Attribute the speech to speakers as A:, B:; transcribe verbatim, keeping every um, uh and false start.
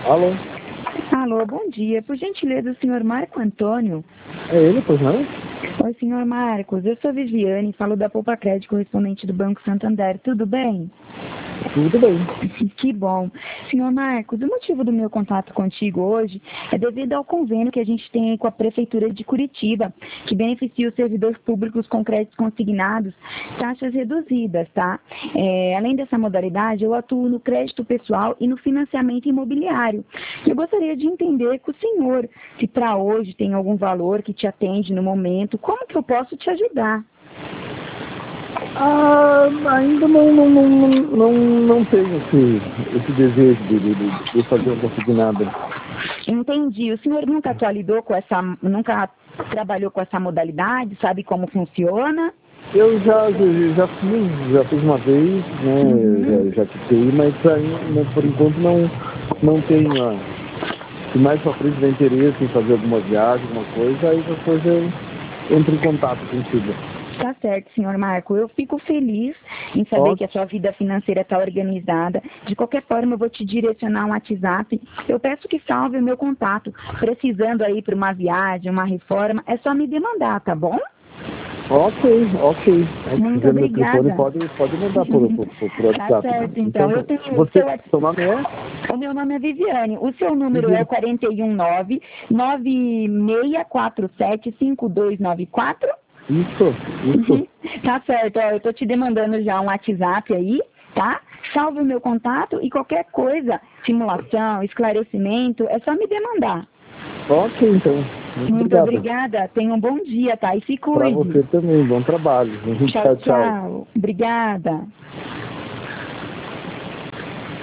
A: Alô?
B: Alô, bom dia. Por gentileza, o senhor Marco Antônio?
A: É ele, pois não?
B: Oi, senhor Marcos. Eu sou Viviane, falo da Poupa Crédito, correspondente do Banco Santander. Tudo bem?
A: Tudo bem.
B: Que bom. Senhor Marcos, o motivo do meu contato contigo hoje é devido ao convênio que a gente tem aí com a Prefeitura de Curitiba, que beneficia os servidores públicos com créditos consignados, taxas reduzidas, tá? É, além dessa modalidade, eu atuo no crédito pessoal e no financiamento imobiliário. Eu gostaria de entender com o senhor se para hoje tem algum valor que te atende no momento, como que eu posso te ajudar?
A: Ah, ainda não, não, não, não, não, não tenho esse, esse desejo de, de, de fazer um consignado.
B: Entendi. O senhor nunca atualizou com essa, nunca trabalhou com essa modalidade, sabe como funciona?
A: Eu já, já, já fiz, já fiz uma vez, né?
B: Uhum.
A: Já, já fiquei, mas ainda por enquanto não, não tenho. Ah, se mais pra frente tiver interesse em fazer alguma viagem, alguma coisa, aí depois eu entro em contato contigo.
B: Tá certo, senhor Marco. Eu fico feliz em saber
A: Ó,
B: que a sua vida financeira está organizada. De qualquer forma, eu vou te direcionar um WhatsApp. Eu peço que salve o meu contato. Precisando aí para uma viagem, uma reforma, é só me demandar, tá bom?
A: ok, ok. Aí, se
B: Muito
A: quiser meu telefone,
B: obrigada.
A: pode, pode mandar por, por, por, por
B: Tá
A: WhatsApp.
B: certo, então.
A: Então,
B: Eu tenho o
A: você,
B: seu WhatsApp.
A: seu nome é?
B: O meu nome é Viviane. O seu número é o
A: Viviane.
B: quatro um nove, nove seis quatro sete, cinco dois nove quatro?
A: Isso,
B: Uhum.
A: isso.
B: Tá certo, ó, eu tô te demandando já um WhatsApp aí, tá? Salve o meu contato e qualquer coisa, simulação, esclarecimento, é só me demandar.
A: Ok, então. Muito
B: Muito
A: obrigado.
B: obrigada, tenha um bom dia, tá? E se
A: Para
B: cuide.
A: você também. Bom trabalho.
B: Tchau,
A: Tchau, tchau.
B: tchau. Obrigada.